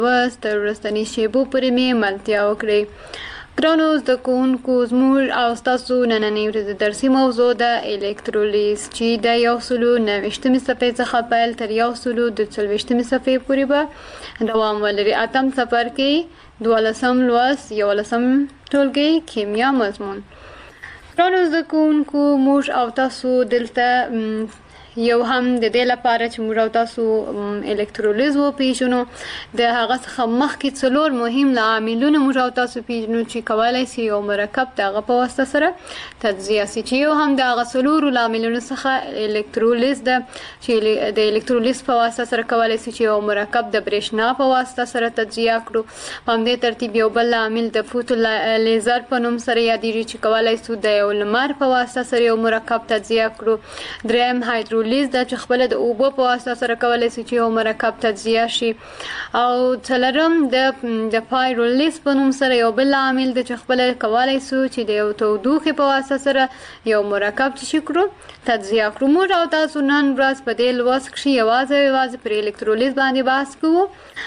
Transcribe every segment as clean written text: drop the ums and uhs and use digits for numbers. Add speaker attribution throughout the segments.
Speaker 1: لوست تر وروستني شیبو پورې مې ملتیا وکړئ. ګرانو زده کوونکو، زموږ او ستاسو نننۍ ورځې درسي موضوع ده الکترولیز، چې د 129 صفحې څخه پیل تر 140 صفحې پورې به دوام ولري. اتم څپرکی کې 12 لوست 11 ټولګی کیمیا مضمون. ګرانو زده کوونکو، موږ او تاسو دلته یو هم د دې لپاره چې موږ او تاسو الکترولیز وپیژنو، د هغه څخه مخکې څلور مهم عاملونه موږ او تاسو پیژنو چې کولی شي یو مرکب د هغه په واسطه سره تجزیه شي، چې یو هم د هغه څلورو عاملونو څخه الکترولیز ده، چې د الکترولیز په واسطه سره کولی شي چې یو مرکب د برېښنا په واسطه سره تجزیه کړو. په همدې ترتیب یو بل عامل د فوتو لیزر په نوم سره یادېږي، چې کولی شو د یو لمر په واسطه سره یو مرکب تجزیه کړو. دریم هایدرولیز ده، چې خپله د اوبو په واسطه سره کولی شي چې یو مرکب تجزیه شي. او څلورم د پایرولیز په نوم سره یو بل عامل ده، چې خپله کولی شو چې د یو تودوخې په واسطه سره یو مرکب چې کړو تجزیه کړو. موږ او تاسو نن ورځ په دې لوست کښې یوازې پر الکترولیز باندې بحث کوو،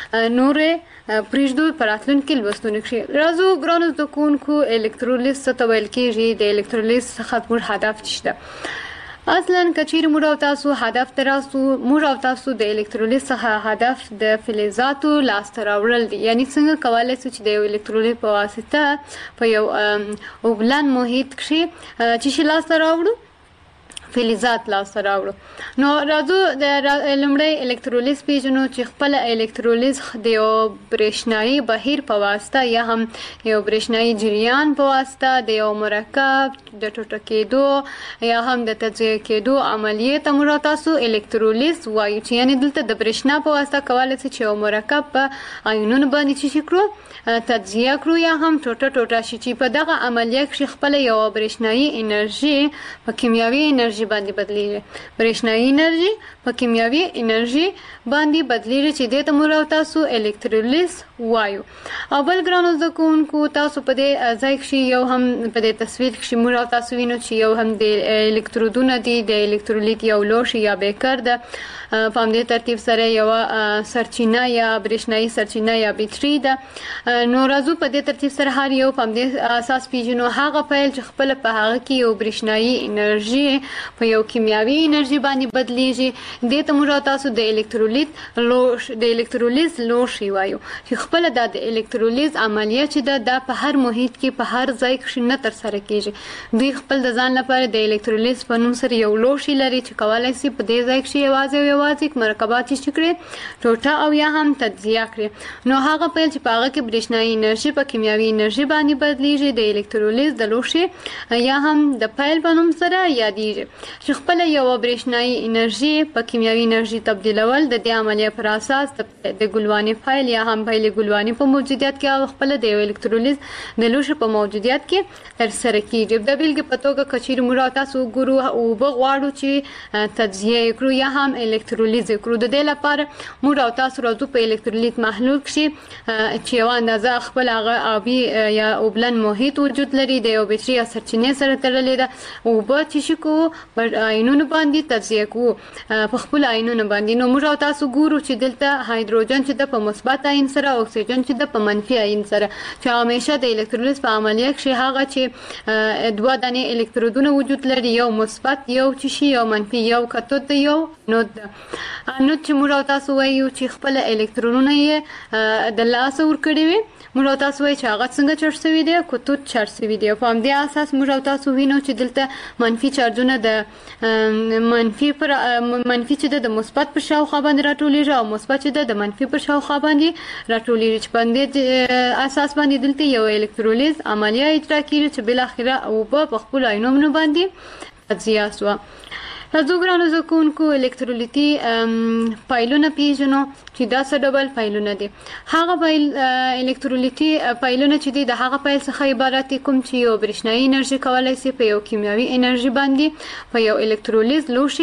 Speaker 1: نورې پرېږدو په راتلونکي لوستونو کښې. راځو ګرانو زده کوونکو، الکترولیز څه ته ویل کېږي، د الکترولیز څخه زموږ هدف څه ده. اصلا کچیر موږ او تاسو هدف ته راسو، موږ او تاسو د الکترولیز څخه هدف د فلزاتو لاسته راوړل دي. یعنی څنګه کولی شو چې د یو الکترولیز په واسطه په یو اوبلن محیط کښې چې شي لاسته راوړو، فلزات لاسته راوړو. نو راځو د لومړی الکترولیز پیژنو، چې خپل الکترولیز د یو برېښنایي بهیر په واسطه یا هم یو برېښنایي جریان په واسطه د یو مرکب د ټوټه کېدو یا هم د تجزیه کېدو عملیې ته موږ تاسو الکترولیز وایو، چې یعنې دلته د برېښنا په واسطه کولی شي چې یو مرکب په آیونونو باندې چې کړو تجزیه کړو یا هم ټوټه ټوټه شي، چې په دغه عملیه کښې خپله یوه برېښنایي انرژي په کیمیاوي انرژي باندې بدلیږي. برېښنایي انرژي په کیمیاوي انرژي باندې بدلیږي، چې دې ته موږ او تاسو الکترولیز وایو. او بل ګرانو زده کوونکو، تاسو په دې ځای کښې یو هم په دې تصویر کښې موږ او تاسو وینو چې یو هم د الکترودونه دي، د الکترولیت یو لوښی یا بیکر ده، په همدې ترتیب سره یوه سرچینه یا برېښنایي سرچینه یا بیټري ده. نو راځو په دې ترتیب سره هر یو په همدې اساس پیژنو هغه پیل چې خپله په هغه کې یو برېښنایي انرژي په یو کیمیاوي انرژي باندې بدلیږي. دې ته موږ تاسو د الکترولیز لوښی وایو، چې خپله دا د الکترولیز عملیه چې ده دا په هر محیط کې په هر ځای کښې نه ترسره کېږي. دوی خپل د ځان لپاره د الکترولیز په نوم سره یو لوښی لري، چې کولی شي په دې ځای کښې یوازې او یوازې مرکبات چې کړي ټوټه او یا هم تجزیه کړي. نو هغه پیل چې په هغه کې برېښنایي انرژي په کیمیاوي انرژي باندې بدلیږي د الکترولیز د لوښي یا هم د پیل په نوم سره یادېږي، چې خپله یوه برېښنایي انرژي په کیمیاوي انرژي تبدیلول د دې عملیه پر اساس د ګلوانې پیل یا هم پیل ګلوانې په موجودیت کې او خپله د یو الکترولیز د لوښي په موجودیت کې ترسره کېږي. د بېلګې په توګه که چیرې موږ تاسو وګورو اوبه غواړو چې تجزیه یې کړو یا هم الکترولیز یې کړو، د دې لپاره موږ او تاسو راځو په الکترولیت محلول کښې چې یوه اندازه خپل هغه آبي یا اوبلن محیط وجود لري، د یو بیټري یا سرچینې سره تړلې ده. اوبه چې شي کوو په آیونونو باندې تجزیه کوو، په خپلو آیونونو باندې. نو موږ او تاسو ګورو چې دلته هایدروجن چې ده په مثبت آیون سره او اکسیجن چې ده په منفي آیون سره، چې همیشه د الکترولیز په عملیه کښې هغه چې دوه دانې الکترودونه وجود لري، یو مثبت یو چې شي یو منفي، یو کتود ده یو نود ده. نود چې موږ او تاسو وایو چې خپله الکترونونه یې د لاسه ورکړي وي، موږ او تاسو وایو چې هغه څنګه چارج شوي دی، کتود چارج شوي دی. په همدې اساس موږ او تاسو وینو چې دلته منفي چارجونه د منفي چې د مثبت پر شاوخوا باندې راټولیږي او مثبت چې د منفي پر شاوخوا باندې راټولیږي، چې په همدې اساس باندې دلته یو الکترولیز عملیه اجرا کېږي چې بالاخره اوبه په خپلو آیونونو باندې تجزیه شوه. راځو ګرانو زده کوونکو، الکترولیتي فایلونه پیژنو چې دا څه ډول فایلونه دي. هغه الکترولیتي فایلونه چې دي د هغه فایل څخه عبارت دي کوم چې یو برېښنایي انرژي کولی شي په یو کیمیاوي انرژي باندې په یو الکترولیز لوښي کې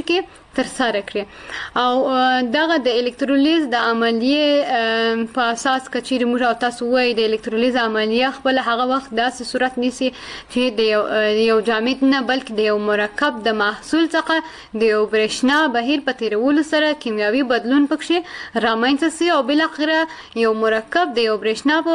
Speaker 1: ترسره کړي. او دغه د الکترولیز د عملیې په اساس کچیر موږ او تاسو وایي د الکترولیز عملیه خپل هغه وخت داسې صورت نیسي چې د یو جامد نه بلکې د یو مرکب د محصول څخه د یو برېښنا بهیر په تیرولو سره کیمیاوي بدلون پکې رامنځته سي او بالاخره یو مرکب د یو برېښنا په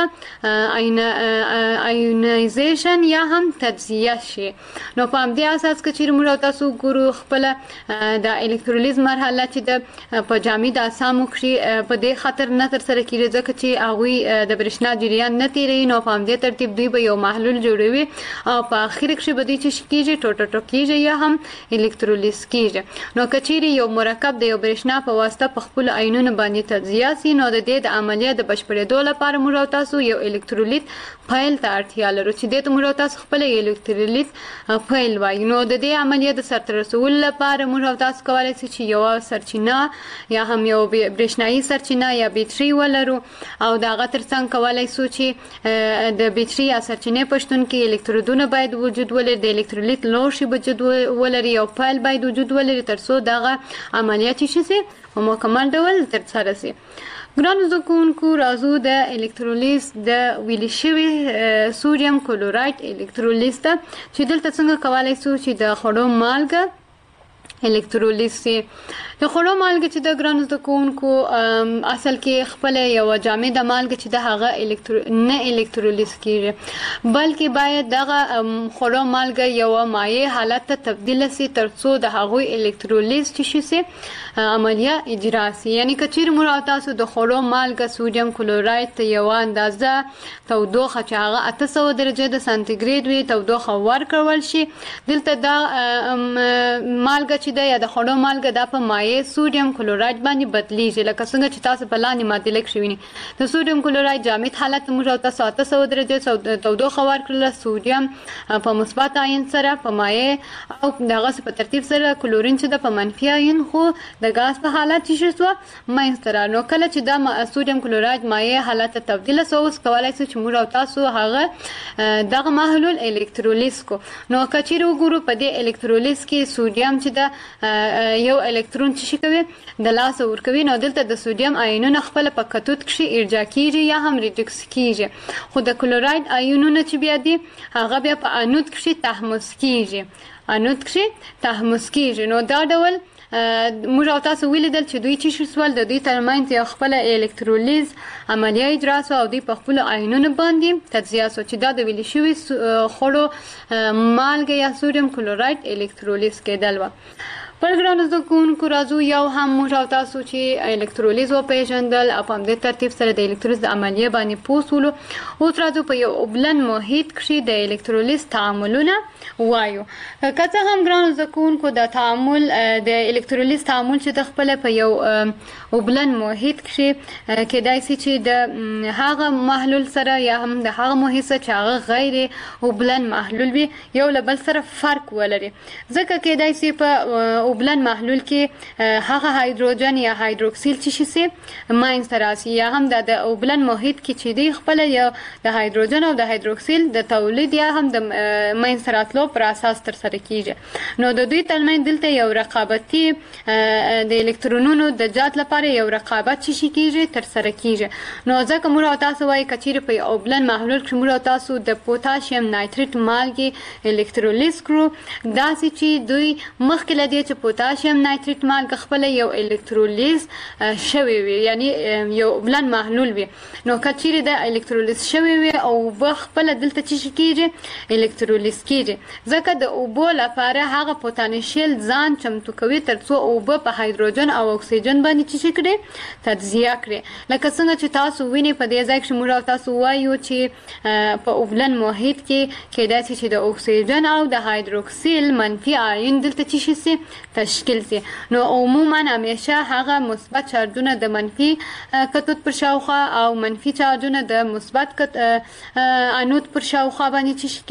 Speaker 1: واسطه آیونایزیشن یا هم تجزیه شي. نو په همدې اساس کچیر موږ او تاسو ګورو خپل د الکترولیز مرحله چې د په جامد اجسامو کې په دې خاطر نه ترسره کیږي ځکه چې هغوی د برېښنا جریان نه تیروي. نو په همدې ترتیب دوی به یو محلول جوړوي او په اخر کې به دوی څه کیږي ټوټه کیږي یا هم الکترولیز کیږي. نو کچیر یو مرکب د یو برېښنا په واسطه په خپل آیونونو باندې تجزیه سي نو د دې د عملیه د بشپړېدو لپاره موږ او تاسو یو الکترولیت فایل ته اړتیا لرو چې دې ته موږ او تاسو خپل الکترولیت فایل وایو. نو د دې عملیه د سرته رسولو لپاره موږ او تاسو کولای شو چې یو سرچینه یا هم یو برېښنايي سرچینه یا بیټري ولرو او د هغه ترڅنګ کولای شو چې د بیټري یا سرچینې په شتون کې الکترودونه باید وجود ولري د الکترولیت لوښي وجود ولري او فایل باید وجود ولري ترڅو دغه عملیه چې شي په مکمل ډول ترسره شي. ګرانو زده کوونکو راځو د الکترولیز د ویلې شوي سودیم کلوراید الکترولیز ته چې دلته څنګه کولای شو چې د خوړو مالګه الکترولیز سي. د خوړو مالګه چې د ګرانو زده کوونکو اصل کې خپل یو جامده مالګه چې د هغه نه الکترولیز کیږي بلکې باید دغه خوړو مالګه یو مایع حالت ته تبدیل سي ترڅو د هغوی الکترولیز چې شي عملیه اجرا سي. یعنی کچیر موږ تاسو د خوړو مالګه سودیم کلوراید ته یو اندازه تودوخه چې هغه 800 درجه د سانتیګریډ وي تودوخه ورکول شي دلته دا مالګه چې د یا د خوړو مالګه د په مایع سودیم کلوراید باندې بدلیږي لکه څنګه چې تاسو په لاندې معادله کې شویني د سودیم کلوراید جامد حالت موږ او تاسو 800 درجه تودوخه ورکړل سودیم په مثبت آیون سره په مایع او دغه په ترتیب سره کلورین چې د په منفي آیون خو د غاز په حالت کې شو مینستره. نو کله چې د سودیم کلوراید مایع حالت ته تبدیل شو اوس کولای شو چې موږ او تاسو هغه دغه محلول الکترولیز کو. نو کچیر وګورو په دې الکترولیز کې سودیم چې د یو الکترون چې کوي د لاس ورکوي نو دلته د سودیم آیونونه خپل په کتود کې ارجاع کیږي یا هم ریډکس کیږي خو د کلوراید آیونونه چې بیا دي هغه بیا په انود کې تحمض کیږي نو دا ډول موږ او تاسو ولیدل چې دوی چې سوال د دوی ترمنځ یو خپل الکترولیز عملیه اجرا سو او دوی په خپل آیونونو باندې تجزیه سو چې دا د ویلې شوي خوړو مالګه یا سودیم کلوراید الکترولیز کېدل و. پرګرام زده کوونکو راځو یو هم موږ او تاسو چې الکترولیز وپېژندل او په همدې ترتیب سره د الکترولیز د عملیې باندې پوه شولو. اوس راځو په یو اوبلن محیط کې د الکترولیز تعاملونه وایو. که څه هم ګرانو زده کوونکو د تعامل د الکترولیز تعامل چې د خپل په یو اوبلن محیط کې کېدای شي چې د هغه محلول سره یا هم د هغه محیط چې هغه غیر اوبلن محلول وي یو له بل سره فرق ولري ځکه کېدای شي په اوبلن محلول کې هغه هایدروجن یا هایدروکسیل چې شي ماینځته راسي یا هم د اوبلن محیط کې چې دی خپل یو د هایدروجن او د هایدروکسیل د تولید یا هم د ماینځته راتلو پر اساس ترسره کیږي. نو د دوی ترمنځ دلته یو رقابتي د الکترونونو د جات لپاره یو رقابت چې کیږي ترسره کیږي. نو ځکه موږ او تاسو وایي کچیر په اوبلن محلول کې موږ او تاسو د پوتاشیم نایتریت مالګې الکترولیز کړو داسې چې دوی مخکې له دې چې پوتاشیم نایتریت مالګه خپل یو الکترولیز شوی وي یعنی یو اوبلن محلول وي نو کچیر د الکترولیز شوی وي او خپل دلته چې کیږي الکترولیز کیږي ځکه د اوبو لپاره هغه پوتانشیل ځان چمتو کوي ترڅو اوبه په هایدروجن او اکسیجن باندې چې کړي تجزیه کړي لکه څنګه چې تاسو ویني په دې ځای کې موږ تاسو وایو چې په اوبلن محیط کې کېدای شي چې د اکسیجن او د هایدروکسیل منفي آیون دلته چې شي تشکیل سي. نو عموما همیشه هغه مثبت چارجونه د منفي کتود پر شاوخوا او منفي چارجونه د مثبت انود پر شاوخوا باندې چې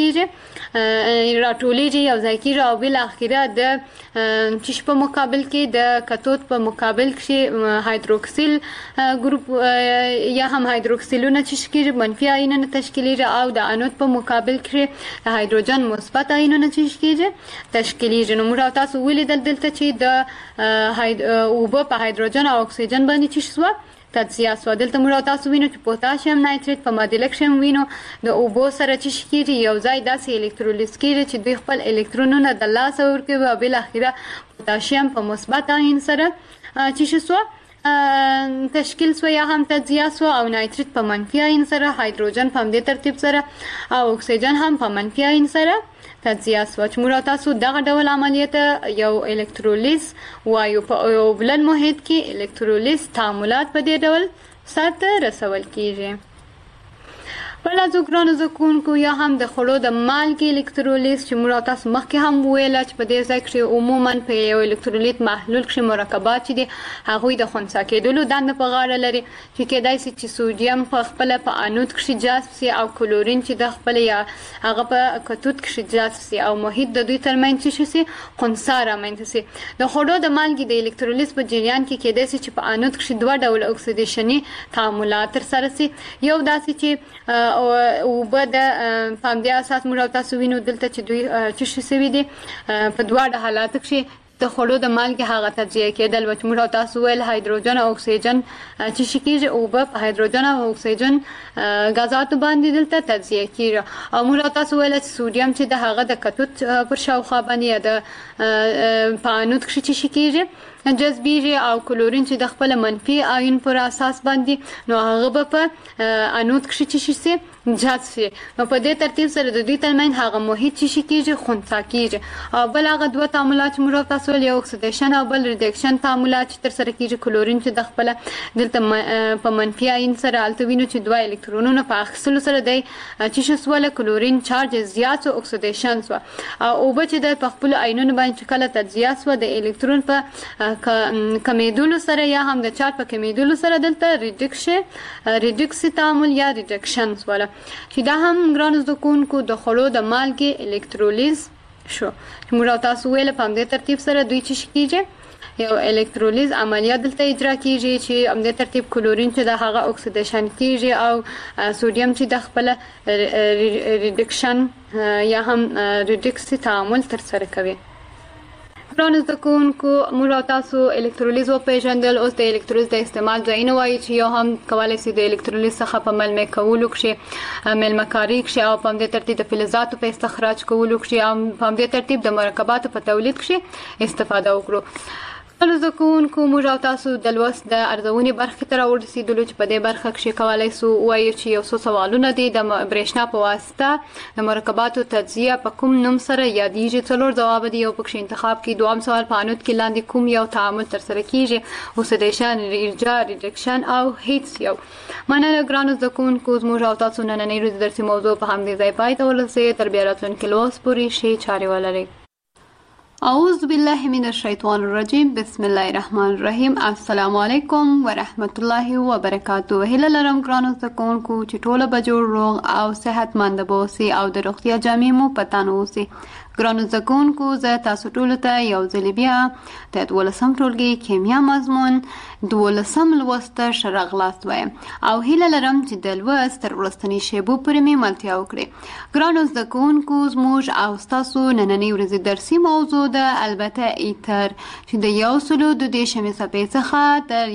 Speaker 1: کیږي راټولیږي یو ځای کیږي او بل اخیره د چې په مقابل کې د کتود په مقابل کې هایدروکسیل ګروپ یا هم هایدروکسیلونه چې کیږي منفي آیونونه تشکیلیږي او د انود په مقابل کې د هایدروجن مثبت آیونونه چې کیږي تشکیلیږي. نو موږ تاسو ولیدل دلته چې د اوبه په هایدروجن او اکسیجن باندې چې شوه تجزیه شوه. دلته موږ تاسو وینو چې پوتاشیم نایتریت په معادله کښې وینو د اوبو سره چې کېږي یو ځای داسې الکترولیز کېږي چې دوی خپل الکترونونه د لاسه ورکوي او بالاخره پوتاشیم په مثبت آیون سره چې شوه تشکیل سو یا هم تجزیه سو او نایتریت په منفي آیون سره، هایدروجن په همدې ترتیب سره او اکسیجن هم په منفي آیون سره تجزیه سو. چې موږ تاسو دغه ډول عملیات یو الکترولیز وایو. په یو بلند محیط کې الکترولیز تعاملات په دې ډول سرته رسول کیږي. بل از ګرانو زده کوونکو یا هم د خوړو د مالګې الکترولیز چې موږ تاسو مخکې هم ویله چې په دې ځای کښې عموما په یو الکترولیت محلول کښې مرکبات چې دي هغوی د خنثی کېدلو دنده په غاړه لري چې کېدای شي چې سوډیم په خپله په انود کښې جذب سي او کلورین چې د خپله یا هغه په کتود کښې جذب سي او محیط د دوی ترمنځ چې سي خنثی رامنځته سي. د خوړو د مالګې د الکترولیز په جریان کې کېدای شي چې په انود کښې دوه ډوله اکسیدیشني تعاملات ترسره سي. یو داسې چې اوبه د په همدې اساس موږ تاسو وینو دلته چې دوی چې شوي دي په دواړه حالاتو کښې د خوړو د مالګې هغه تجزیه کېدل چې موږ تاسو ویل هایدروجن او اکسیجن چې کېږي اوبه په هایدروجن او اکسیجن غازاتو باندې دلته تجزیه کېږي او موږ تاسو ویل چې سوډیم چې د هغه د کتود پر شاوخوا باندې یا د په انود کښې چې کېږي جذبیږي او کلورین چې د خپل منفي آیون پر اساس باندې نو هغه به په انود کښې چې سي جذب سي. نو په دې ترتیب سره د دوی ترمنځ هغه محیط چې کېږي خنثی کېږي او بل هغه دوه تعاملات چې موږ تاسو ویل یو اکسیدیشن او بل ریډکشن تعاملات چې ترسره کېږي. کلورین چې د خپله دلته په منفي آیون سره هلته وینو چې دوه الکترونونه په اخیستلو سره دی چې شوله کلورین چارج زیات سو اکسیدیشن سوه او اوبه چې د په خپلو آیونونو باندې چې کله تجزیه سوه د الکترون په کمیدلو سره یا هم د چارج په کمیدلو سره دلته ریډکس تعامل یا ریډکشن سوله چې دا هم ګرانو زده کوونکو د خوړو د مالګې الکترولیز شو. چې موږ تاسو ویل په همدې ترتیب سره دوی چې کېږي یو الکترولیز عملیات دلته اجرا کېږي چې همدې ترتیب کلورین چې د هغه اکسیدیشن کېږي او سوډیم چې د خپله ریډکشن یا هم ریډکس تعامل ترسره کوي. ګرانو زده کوونکو موږ تاسو الکترولیز وپېژندل. اوس د الکترولیز د استعمال ځایونه وایي چې یو هم کولی شي د الکترولیز څخه په ملمع کولو کښې ملمع کاري کښې او په همدې ترتیب د فلزاتو په استخراج کولو کښې او په همدې ترتیب د مرکباتو په تولید کښې استفاده وکړو. ګرانو زده کوونکو موږ او تاسو د لوست د ارزونې برخې ته راورسېدلو چې په دې برخه کښې کولی شو ووایو چې یو څو سوالونه دي د برېښنا په واسطه د مرکباتو تجزیه په کوم نوم سره یادیږي. 4 ځواب دي یو پکښې انتخاب کړي. دویم سوال په انود کې لاندې کوم یو تعامل ترسره کېږي اوکسیدیشن ارجاع ریډکشن او هیڅ یو. مننه ګرانو زده کوونکو زموږ او تاسو نننۍ ورځې درسي موضوع په همدې ځای پای ته ورسېد. تر بیا راتلونکي لوست پورې ښې چارې ولرئ. اعوذ بالله من الشیطان الرجیم. بسم الله الرحمن الرحیم. السلام علیکم ورحمت الله وبرکاتو. هیله لرم ګرانو زده کوونکو چې ټوله به جوړ روغ او صحتمند به اوسئ او د روغتیا جامې مو په تن اوسي. ګرانو زده کوونکو زه تاسو ټولو ته یو ځلې بیا د 12م ټولګي کیمیا مضمون 12م لوست ته ښه راغلاست وایم او هیله لرم چې د لوست تر وروستنۍ شیبو پورې مې ملتیا وکړئ. ګرانو زده کوونکو زموږ او ستاسو نننۍ ورځې درسي موضوع ده البته ایتر چې د 132 صفحې څخه تر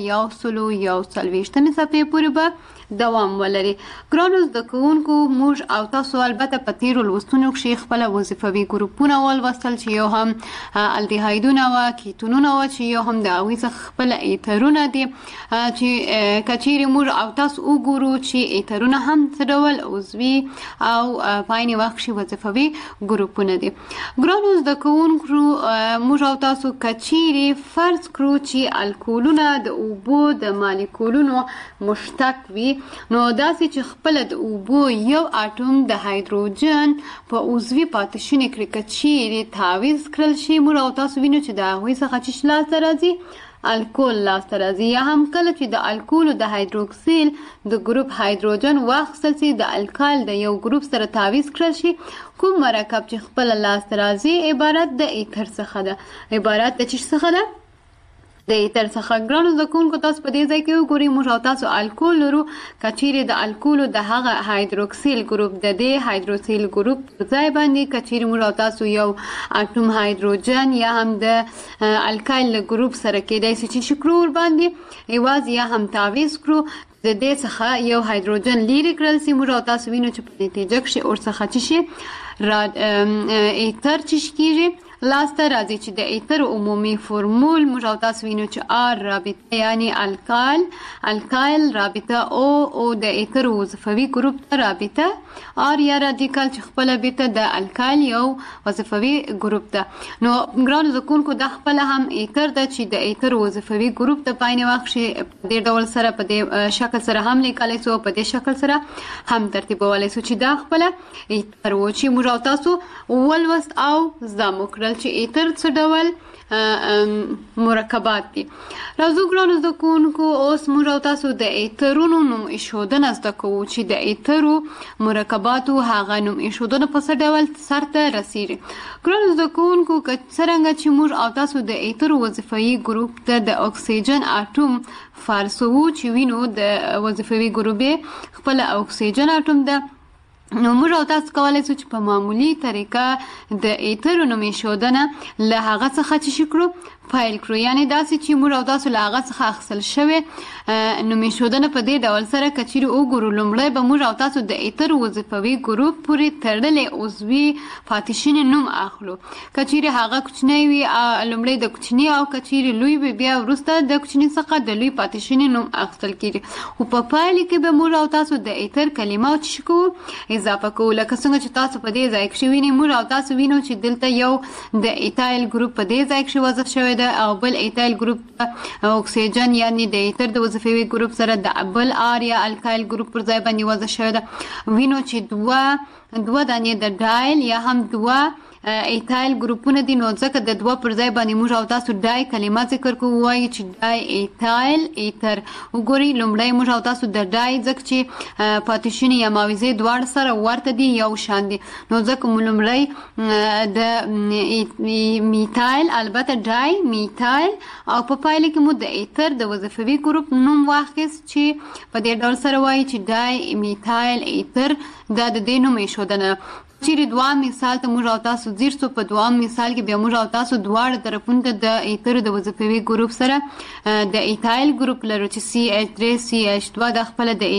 Speaker 1: 140 صفحې پورې به دوام ولري. ګرانو زده کوونکو موږ او تاسو البته په تیرو لوستونو کښې خپله وظیفوي ګروپونه ولوستل چې یو هم الډیهایدونه وه، کیتونونه وه چې یو هم د هغوی څخه خپله ایترونه دي چې که چیرې موږ او تاسو وګورو چې ایترونه هم څه ډول عضوي او په عین وخت کښې وظیفوي ګروپونه دي. ګرانو زده کوونکو موږ او تاسو که چیرې فرض کړو چې الکولونه د اوبو د مالیکولونو مشتق وي نو داسې چې خپله د اوبو یو اټوم د هایدروجن په عضوي پاتې شونې کړي که چیرې تعویض کړل شي موږ او تاسو وینو چې د هغوی څخه چې لاسته راځي الکول لاسته راځي. یا هم کله چې د الکولو د هایدروکسیل د ګروپ هایدروجن واخیستل شي د الکال د یو ګروپ سره تعویض کړل شي کوم مرکب چې خپله لاسته راځي عبارت د ایتر څخه ده. عبارت د چی څخه ده؟ د ایتر څخه. ګرانو زده کوونکو تاسو په دې ځای کې وګورئ موږ او تاسو الکول لرو. که چیرې د الکولو د هغه هایدروکسیل ګروپ د دې هایدروکسیل ګروپ پر ځای باندې که چیرې موږ او تاسو یو اټوم هایدروجن یا هم د الکایل ګروپ سره کېدای شي چې شکرو ور باندې یوازې یا هم تعویض کړو د دې څخه یو هایدروجن لرې کړل سي. موږ او تاسو وینو چې په نتیجه کې اور څخه چې شي ایتر چې کېږي لاسته راځي چې د ایتر عمومي فرمول موږ او تاسو وینو چې آر رابطه یعنی الکایل رابطه او د ایتر وظیفوي ګروپ ته رابطه آر یا رادیکال چې خپل بیته د الکایل یو وظیفوي ګروپ ده. نو ګرانو زده کوونکو دا خپل هم ایتر ده چې د ایتر وظیفوي ګروپ ته پاینه واخشي په دې ډول سره په دې شکل سره هم لیکلای سو په دې شکل سره هم ترتیبولای سو چې دا خپل ایتر و چې موږ او تاسو ولوست او زمو کړل چې ایتر څه ډول مرکبات دي. راځو ګرانو زده کوونکو اوس موږ او تاسو د ایترونو نوم ایښودنه زده کوو چې د ایترو مرکباتو هغه نوم ایښودنه په څه ډول سرته رسیږي. ګرانو زده کوونکو که څرنګه چې موږ او تاسو د ایترو وظیفوي ګروپ ته د اکسیجن اټوم فارسو چې وینو د وظیفوي ګروپ خپل اکسیجن اټوم ده، نو موږ او تاسو کولای شو چې په معمولی طریقه د ایترو نوم ایښودنه له هغه څخه چې کړو پیل کړو. یعنی داسې چې موږ او تاسو له هغه څخه اخیستل شوی نوم ایښودنه په دې ډول سره که چیرې وګورو لومړی به موږ او تاسو د ایترو وظیفوي ګروپ پورې تړلی عضوي پاتې نوم اخلو. که چیرې هغه کوچنی وي لومړی د کوچني او که چیرې لوی وي بیا وروسته د کوچني څخه د لوی پاتې نوم اخیستل کیږي. خو په پایله کې به موږ او تاسو د ایتر کلمه چې کوو اضافه کوو. لکه څنګه چې تاسو په دې ځای کې وینئ موږ او تاسو وینو چې دلته یو د ایتایل ګروپ په دې ځای کې وضع شوی ده او بل ایتایل ګروپ اکسیجن یعنی د ایتر د وظیفوي ګروپ سره د بل آر یا الکایل ګروپ پر ځای باندې وضع شوی ده. وینو چې دوه دانې د ډایل یا هم دوه ایتایل ګروپونه دي، نو ځکه د دوه پر ځای باندې موږ او تاسو ډای کلمه ذکر کوو وایي چې ډای ایتایل ایتر. وګورئ لومړی موږ او تاسو د ډای ځکه چې پاتې یا ماویزې دواړه سره ورته دي یو شان دي، نو ځکه مو لومړی د میتایل البته ډای میتایل او په پایله کې مو د ایتر د وظیفوي ګروپ نوم واخیست چې په دې ډول سره وایي چې ډای میتایل ایتر. دا د دې نوم ایښودنه. چیرې دوام مثال ته موږ او تاسو ځیر سو په دوام مثال کې بیا موږ او تاسو دواړه طرفونو ته د ایترو د وظیفوي ګروپ سره د ایتایل ګروپ لرو چې CH3 CH2 د خپل د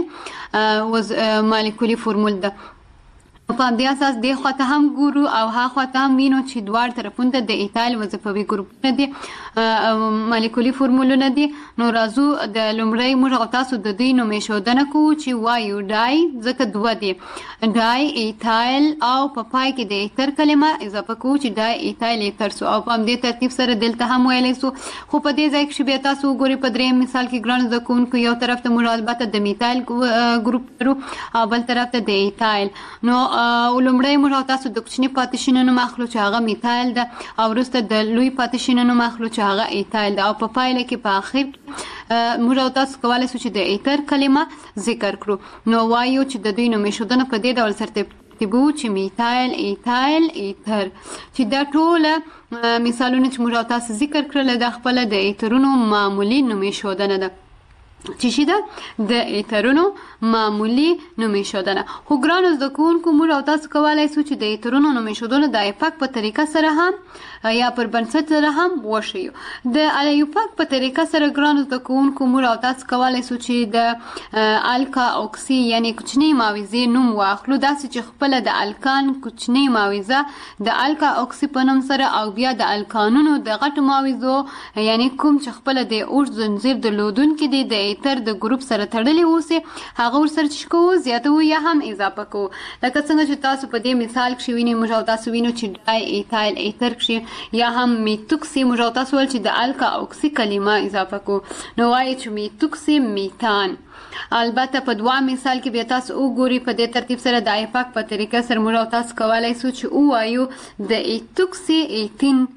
Speaker 1: ایتایل مالیکولي فرمول ده. په همدې اساس دې خواته هم ګورو او ها خواته هم وینو چې دواړه طرفونو ته د ایتایل وظیفوي ګروپونه دي مالیکولي فرمولونه دي. نو راځو د لومړی موږ او تاسو د دوی نوم ایښودنه کوو چې وایو ډای ځکه دوه دي ډای ایتایل او په پای کې د ایتر کلمه اضافه کوو چې ډای ایتایل ایتر سو او په همدې ترتیب سره دلته هم ویلی سو. خو په دې ځای کې بیا تاسو وګورئ په درېیم مثال کې ګرانو زده کوونکو یو طرف ته موږ البته د میتایل ګروپ لرو او بل طرف ته د ایتایل. نو لومړی موږ او تاسو د کوچني پاتې نوم اخلو چې هغه میتایل ده او وروسته د لوی پاتې نوم اخلو چې هغه ایتایل ده او په پایله کې په اخر موږ او تاسو کولای شو چې د ایتر کلمه ذکر کړو. نو وایو چې د دوی نوم ایښودنه په دې ډول سره ترتیبو چې میتایل ایتایل ایتر چې دا ټوله مثالونه چې موږ او تاسو ذکر کړل د خپل د ایترونو معمولی نوم ایښودنه ده چې شي ده د ایترونو معمولی نوم ایښودنه. خو ګرانو زده کوونکو موږ او تاسو کولای شو چې د ایترونو نوم ایښودنه د ایپاک په طریقه سره هم یا پر بنسټ سره هم وښیو. د ایپاک په طریقه سره ګرانو زده کوونکو موږ او تاسو کولای شو چې د الکا اوکسی یعنی کوچنی ماویزې نوم واخلو داسې چې خپل د الکان کوچنی ماویزه د الکا اوکسی په نوم سره او بیا د الکانونو د غټو ماویزو یعنی کوم چې خپل د اوږد زنځیر درلودونکي دي د ایتر د ګروپ سره تړلي اوسي هغه ورسره چې کوو زیاتوو یا هم اضافه کوو. لکه څنګه چې تاسو په دې مثال کې وینئ موږ او تاسو وینو چې ډای ایتایل ایتر کې یا هم میتوکسي موږ او تاسو ول چې د الکا اوکسی کلمه اضافه کوو. نو وایي چې میتوکسي میتان. البته په دوه مثال کې بیا تاسو وګورئ په دې ترتیب سره د ایپاک په طریقه سره موږ او تاسو کولای شو چې ووایو د ایتوکسي ایتین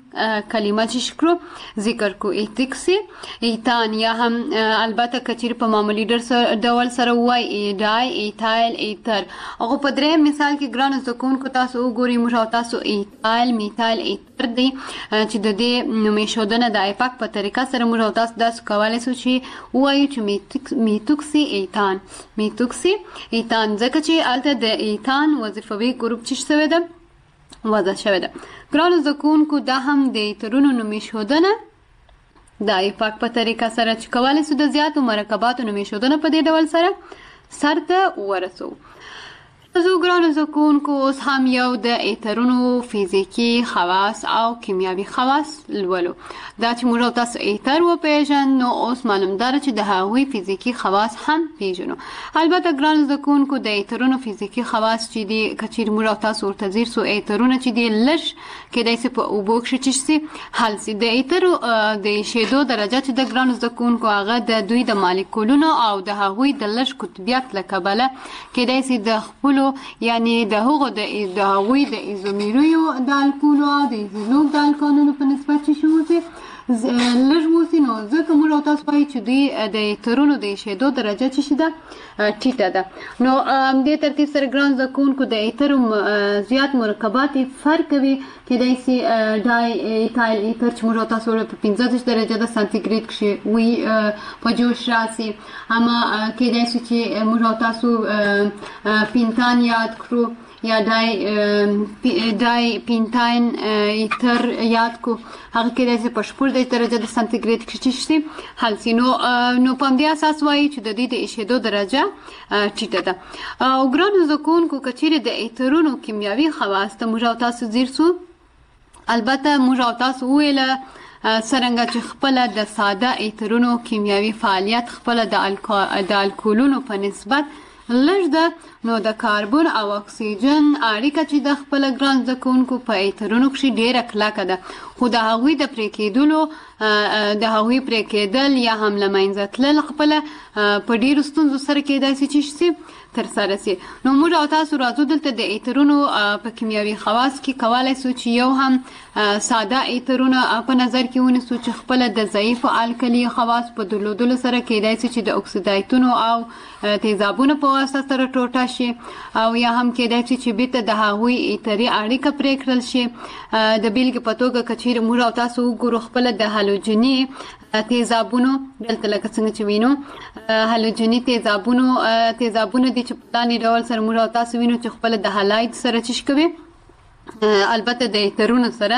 Speaker 1: کلمه چې کړو ذکر کو ایتکسي ایتان یا هم البته کچیر په معمولی ډول سره وای ایډای ایتایل ایتر هغه په درې مثال کې ګران زکونکو تاسو وګورئ موږ تاسو ایتایل میتایل ایتر دی چې د دې نومې شودنه د ایپاک په طریقه سره موږ تاسو داس کولای شو چې وایو چې میتوکسي ایتان میتوکسي ایتان ځکه چې الته د ایتان وظیفوي ګروپ چې شوی ده وضع شوی ده ګران زکونکو دا هم د ایترونو نومې شودنه د ایپاک په طریقه سره چې کولای شو د زیاتو مرکباتو نومې شودنه په دې ډول سره سرته ورسو زه ګران زکونکو اوس هم یو د ایترونو فیزیکی خواص او کیمیاوي خواص لولو دا چې موږ تاسو ایتر وپیژنو نو اوس معلوم ده چې د هغوی فیزیکی خواص هم پیژنو البته ګران زکونکو د ایترونو فیزیکی خواص چې دي کچیر موږ تاسو ورته ځیر سو ایترونه چې دي لږ کېدای شي په اوبو کې چې حل سي د ایترو د شیدو درجه چې د ګران زکونکو هغه د دوی د مالیکولونو او د هغوی د لږ قطبیت له کبله کېدای شي د خپل یعنی د هغو د هغوی د ایزومیریو د الکولو او د ایزولوک د الکانونو په نسبت چې شو لږ وسی نو ځکه موږ تاسو وایي چې دوی د ایترونو د شیدو درجه چې شي ده ټیټه ده نو دې ترتیب سره ګران زکونکو د ایترو زیات مرکبات فرق کوي کېدای شي ډای ایتایل ایتر چې موږ تاسو په 15 درجه د سانتیګریډ کې وي په جوش راسي اما کېدای شي چې موږ تاسو پینتان یاد کړو یا ډای پینتاین ایتر یاد کو هغه کېدای شي په 14 درجه د سانتیګریډ کې چې شي حل سي نو په همدې اساس وایي چې د دې د ایشېدو درجه ټیټه ده او ګران زکونکو کچېرې د ایترونو کیمیاوي خواص ته موږ تاسو ځیر سو البته موږ تاسو ویله څرنګه چې خپل د ساده ایترونو کیمیاوي فعالیت خپل د الکولونو په نسبت لږ ده نو د کاربن او اکسیجن اړیکه چې د خپل ګران زکونکو په ایترونو کې ډیره کلکه ده خو د هغوی د پرې کېدل یا هم له منځه تلل خپل په ډیرو ستونزو سره کېدای شي چې ترسره سي نو موږ تاسو راځو دلته د ایترونو په کیمیاوي خواص کې کولای شو چې یو هم ساده ایترونه په نظر کې ونیسو چې خپل د ضعیف الکلی خواص په درلودلو سره کېدای شي چې د اکسیدایتونو او تیزابونو په واسطه سره ټوټه شي او یا هم کېدای شي چې بیرته د هغوی ایتري اړیکه پرې کړل شي د بیلګې په توګه کچېرې موږ تاسو وګورو خپل د هالوجني تیزابونو دلته لکه څنګه چې وینو هالوجني تیزابونه دي چې په دانې ډول سره موږ تاسو وینو چې خپل د هالاید سره چش کوي البته د ایترونو سره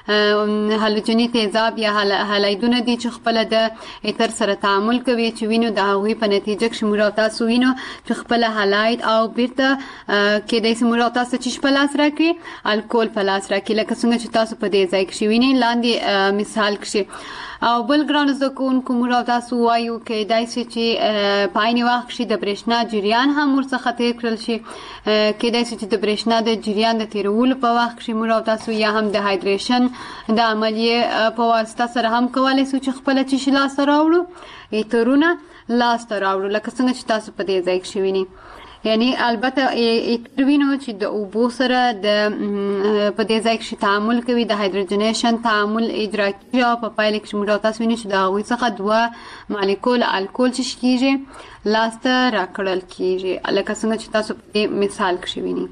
Speaker 1: هالوجني تیزاب یا هالایدونه دي چې خپل د ایتر سره تعامل کوي چې وینو د هغوی په نتیجه کې موږ تاسو وینو چې خپل هالاید او بیرته کېدای شي موږ تاسو چې په لاس راکړي الکول په لاس راکړي لکه څنګه چې تاسو په دې ځای کې وینئ لاندې مثال کې او بل ګران زکونکو موږ تاسو وایو کېدای شي چې په عین وخت کې د برېښنا جریان هم ورڅخه تیر کړل شي کېدای شي چې د برېښنا د جریان د تیرولو په وخت کې موږ تاسو یا هم د هایدریشن د عملیې په واسطه سره هم کولای شو چې خپل چې لاس راوړو ایترونه لاس راوړو لکه څنګه چې تاسو په دې ځای کې وینئ یعنی البته ایتر وینو چې د اوبو سره د په دې ځای کې تعامل کوي د هایدروجنیشن تعامل اجرا کیږي او په پایله کې موږ تاسو وینئ چې د هغوی څخه دوه مالیکول الکول چې کیږي لاسته راکړل کیږي لکه څنګه چې تاسو په مثال کې وینئ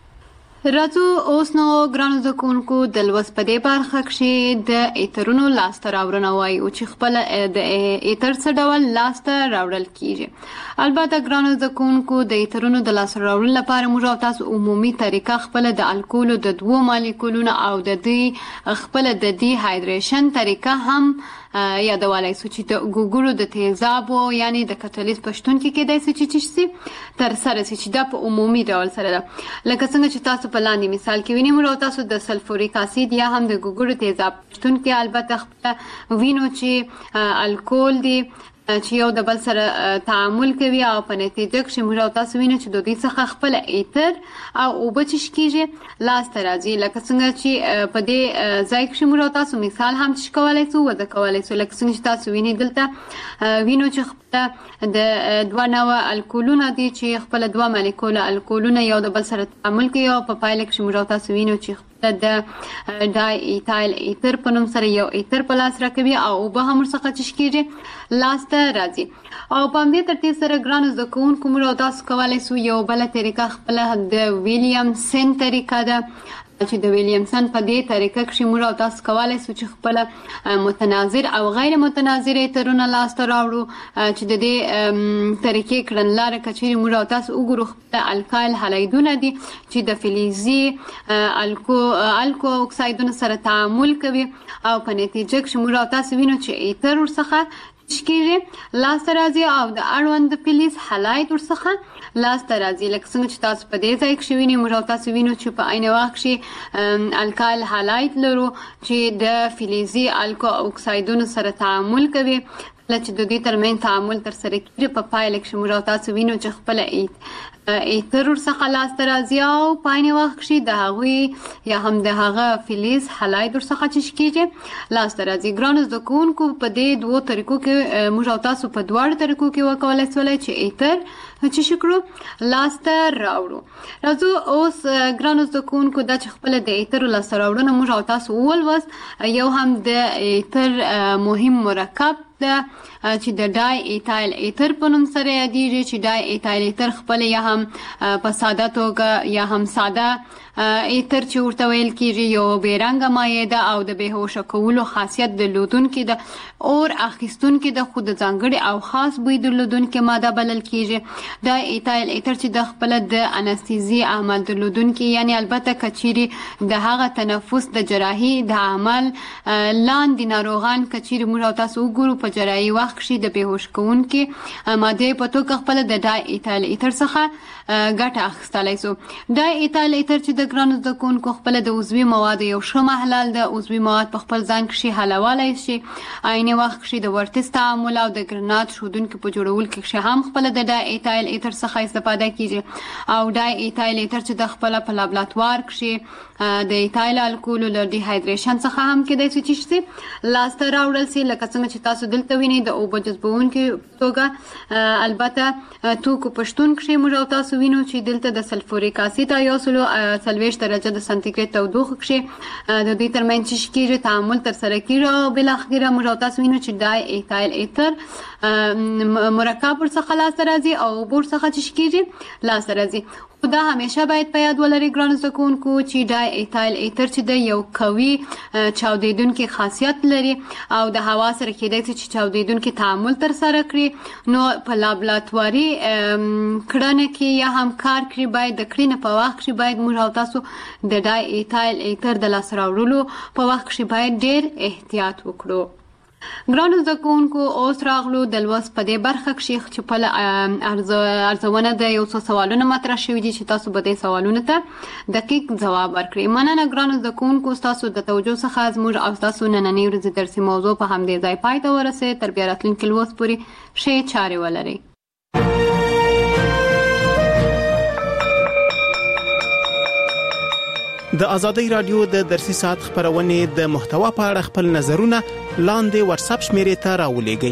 Speaker 1: راځو اوس نو ګرانو زکونکو د لوست په دې برخه کې د ایترونو لاسته راوړنه وایو چې خپل د ایتر څه ډول لاسته راوړل کیږي البته ګرانو زکونکو د ایترونو د لاسته راوړلو لپاره موږ تاسو عمومي طریقه خپل د الکولو د دوه مالیکولونو او د دې خپل د ډي هایدریشن طریقه هم یادولای شو چې د ګوګړو د تیزابو یعنی د کاتالیز پښتون کې کېدای شي چې تر سره شي چې دا په عمومي ډول سره ده لکه څنګه چې تاسو په لاندې مثال کې وینئ موږ تاسو د سلفوریک اسید یا هم د ګوګړو تیزاب پښتون کې البته وینو چې الکول دی چې یو د بل سره تعامل کوي او په نتیجه کې موږ تاسو وینئ چې د دې څخه خپل ایتر او اوبه چې کیږي لاس ته راځي لکه څنګه چې په دې ځای کې موږ تاسو مثال هم چې کولای شو ودا کولای شو لکه څنګه چې تاسو وینئ دلته وینو چې خپل د دوه نوع الکولونه دي چې خپل دوه مالیکول الکولونه یو د بل سره تعامل کوي او په پایله کې موږ تاسو وینو چې د ډای ایتایل ایتر په نوم سره یو ایتر په لاس راکوي او اوبه هم ورڅخه څښل کېږي لاس ته راځي. او په همدې ترتیب سره ګرانو زده کوونکو موږ او تاسو کولی سو یو بله طریقه خپله د ویلیامسن طریقه ده چې د ویلیامسن په دې طریقه کښې موږ او تاسو کولی سو چې خپله متناظر او غیر متناظر ایترونه لاسته راوړو چې د دې طریقې کړنلاره که چیرې موږ او تاسو وګورو خپله الکایل هالایدونه دي چې د فلزي الکو اکسایدونو سره تعامل کوي او په نتیجه کښې موږ او تاسو وینو چې ایتر ورڅخه کېږي لاسته راځي او د اړوند فلز هلاید ورڅخه لاسته راځي. لکه څنګه چې تاسو په دې ځای کښې وینئ موږ او تاسو وینو چې په عین وخت کښې الکایل هلاید لرو چې د فلزي الکو اکسایدونو سره تعامل کوي. کله چې د دوی ترمنځ تعامل ترسره کېږي په پایله کښې موږ او تاسو وینو چې خپله ایتر ورڅخه لاسته راځي او په عین وخت کښې د هغوی یا هم د هغه فلز هلاید ورڅخه څه کېږي لاسته راځي. ګرانو زده کوونکو په دې دوو طریقو کې موږ او تاسو په دواړو طریقو کې وکولی سولی چې ایتر څه کړو لاسته راوړو. راځو اوس ګرانو زده کوونکو دا چې خپله د ایترو لاسته راوړنه موږ او تاسو ولوست. یو هم د ایتر مهم مرکب ده چې د ډای ایتایل ایتر په نوم سره یادیږي چې ډای ایتایل ایتر خپله یا هم په ساده توګه یا هم ساده ایتر چې ورته ویل کېږي یو بېرنګه مایع ده او د بېهوشه کولو خاصیت درلودونکې ده اور اخیستونکې ده خو د ځانګړي او خاص بوی درلودونکې ماده بلل کېږي. دا ایتایل ایتر چې د خپله د انستیزي عمل درلودونکې یعنی البته که چیرې د هغه تنفس د جراحي د عمل لاندې ناروغان که چیرې موږ او تاسو وګورو په جراحي وخت کښې د بېهوش کوونکې مادې په توګه خپله د ډای ایتایل ایتر څخه ګټه اخیستلی سو. ډای ایتایل ایتر چې د ګرانو زده کوونکو خپله د عضوي موادو یو ښه محلل ده. عضوي مواد په خپل ځان کښې حلولی شي. عیني وخت کښې د ورتس تعامل او د ګرنات ښودونکي په جوړولو کښې هم خپله د ډای ایتایل ایتر څخه استفاده کېږي او ډای ایتایل ایتر چې د خپله په لابراتوار کښې د ایتایل الکولو له ډیهایدریشن څخه هم کېدای سي چې لاسته راوړل سي. لکه څنګه چې تاسو دلته وینئ د اوبه جذبونکې توګه البته توکو په شتون کښې موږ او تاسو وینو چې دلته د سلفوریک اسید او 40 درجه د سانتیګریډ تودوخه کښې د دوی ترمنځ څه کېږي تعامل ترسره کېږي او بالاخره موږ او تاسو وینو چې ډای ایتایل ایتر مرکب ورڅخه لاسته راځي او اوبه ورڅخه څه کېږي لاسته راځي. خو دا همیشه باید په یاد ولرئ ګرانو زده کوونکو چې ډای ایتایل ایتر چې د یو قوي چاودیدونکي خاصیت لري او د هوا سره کېدای شي چې چاودیدونکي تعامل ترسره کړي. نو په لابراتواري کړنه کې یا هم کار کړي باید د کړنې په وخت کې باید موږ او تاسو د ډای ایتایل ایتر د لاسته راوړلو په وخت کې باید ډېر احتیاط وکړو. ګرانو زده کوونکو اوس راغلو د لوست په دې برخه کښې چې په ارزونه د یو څو سوالونه مطرح شوي دي چې تاسو به دې سوالونو ته دقیق ځواب ورکړئ. مننه ګرانو زده کوونکو ستاسو د توجه څخه زموږ او ستاسو نننۍ ورځې درسي موضوع په همدې ځای پای ته ورسېد. تر بیا راتلونکي لوست پورې ښې چارې ولرئ.
Speaker 2: د ازادۍ رادیو د درسي ساعت خبرونې د محتوا په اړه خپل نظرونه لاندې واتس اپ شمیرې ته راولېږئ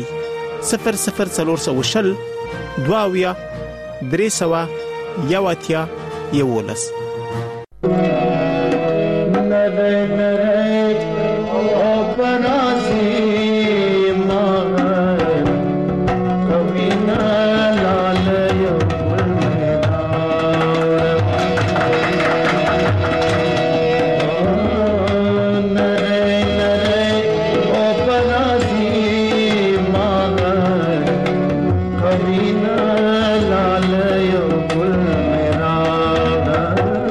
Speaker 2: 00420 22 300 11
Speaker 3: लाल यो गुल मेरा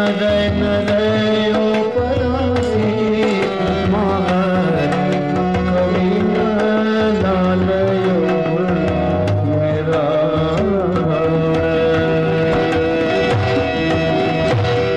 Speaker 3: نادى